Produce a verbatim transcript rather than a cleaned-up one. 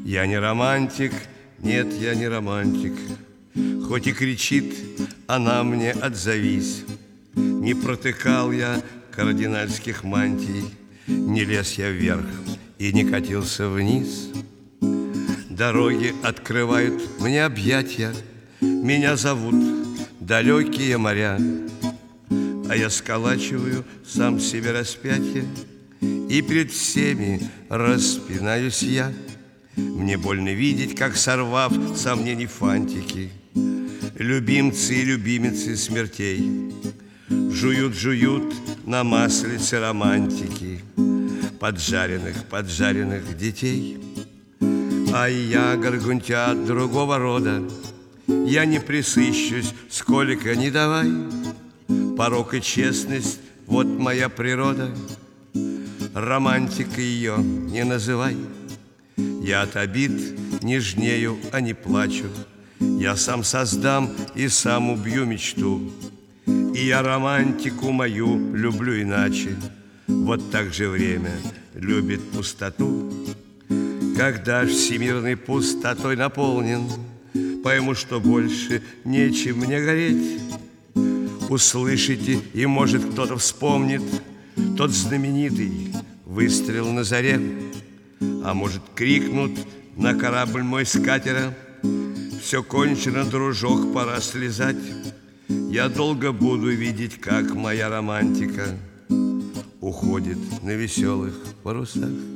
Я не романтик, нет, я не романтик. Хоть и кричит она мне «отзовись». Не протыкал я кардинальских мантий, не лез я вверх и не катился вниз. Дороги открывают мне объятья, меня зовут далекие моря, а я сколачиваю сам себе распятие, и перед всеми распинаюсь я. Мне больно видеть, как, сорвав сомнений фантики, любимцы и любимицы смертей жуют-жуют на маслице романтики поджаренных, поджаренных детей. А я горгунтя другого рода, я не присыщусь, сколько ни давай. Порок и честность — вот моя природа, романтикой ее не называй. Я от обид нежнею, а не плачу, я сам создам и сам убью мечту. И я романтику мою люблю иначе, вот так же время любит пустоту. Когда всемирной пустотой наполнен, пойму, что больше нечем мне гореть. Услышите, и, может, кто-то вспомнит тот знаменитый выстрел на заре. А может, крикнут на корабль мой с катера: все кончено, дружок, пора слезать. Я долго буду видеть, как моя романтика уходит на веселых парусах.